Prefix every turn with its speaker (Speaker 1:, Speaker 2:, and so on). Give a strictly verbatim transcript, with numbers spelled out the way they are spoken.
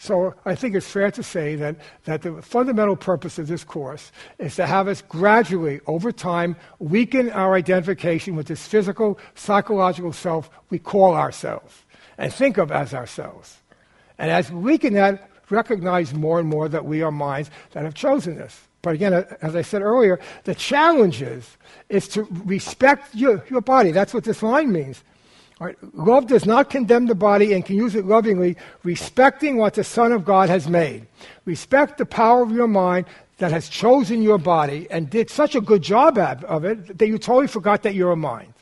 Speaker 1: So I think it's fair to say that, that the fundamental purpose of this course is to have us gradually, over time, weaken our identification with this physical, psychological self we call ourselves and think of as ourselves. And as we weaken that, recognize more and more that we are minds that have chosen this. But again, as I said earlier, the challenge is, is to respect your, your body. That's what this line means. All right? Love does not condemn the body and can use it lovingly, respecting what the Son of God has made. Respect the power of your mind that has chosen your body and did such a good job of it that you totally forgot that you're a mind.